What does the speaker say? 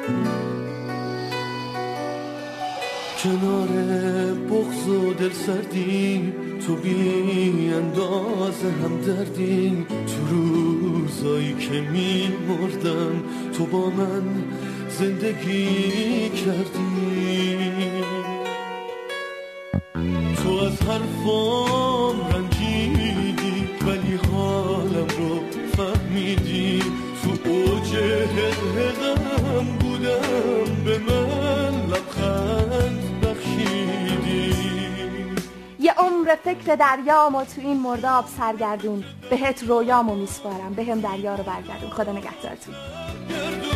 کنار بغض و دل سردی تو بی اندازه هم دردی، تو روزایی که می مردم تو با من زندگی کردی. تو از حرفام رنجیدی ولی حالم رو فهمیدی، تو اوج حقم بودم به من لبخند بخشیدی. یه عمر فکر دریامو تو این مرداب سرگردون، بهت رویامو میسپارم بهم دریا رو برگردون. خدا نگهدارتون.